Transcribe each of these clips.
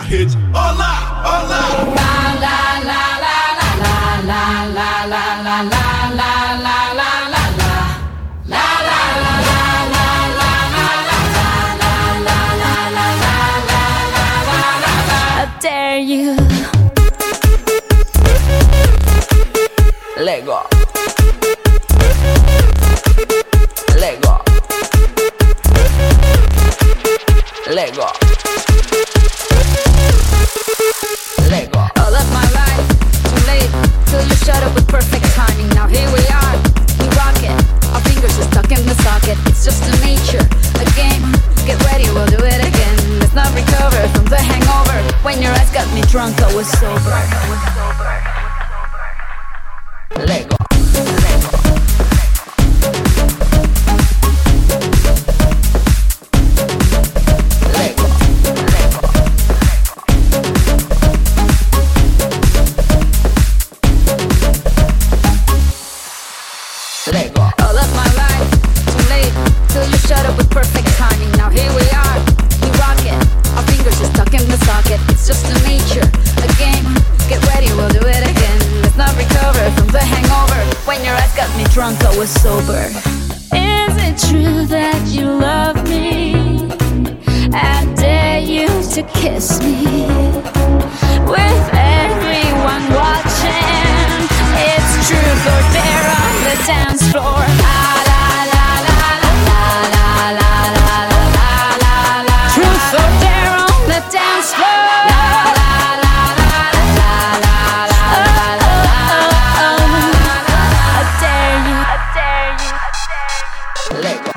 It's hola, hola. La la la la la la la la la la la la la la la. La la la la la la la la la la la la. How dare you? Lego. Lego. Lego. Lego. All of my life, too late, till you shut up with perfect timing. Now here we are, we rock it. Our fingers are stuck in the socket. It's just a nature, a game. Get ready, we'll do it again. Let's not recover from the hangover. When your eyes got me drunk, I was sober. Lego. Lego. All of my life, too late, till you shut up with perfect timing. Now here we are, we rock it. Our fingers are stuck in the socket. It's just a nature, a game. Get ready, we'll do it again. Let's not recover from the hangover. When your eyes got me drunk, I was sober. Is it true that you love me? I dare you to kiss me. With everyone watching, it's truth or dare on the dance floor. La la la la la la la la la la la. Truth or dare on the dance floor. La la la la la la la la la. I dare you, I dare you, I dare you. Lego.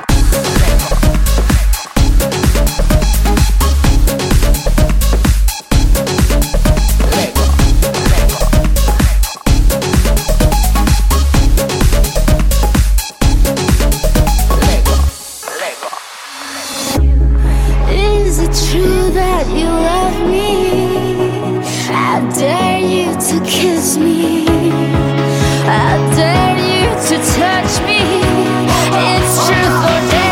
Is it true that you love me? I dare you to kiss me. I dare you to touch me. It's truth or dare.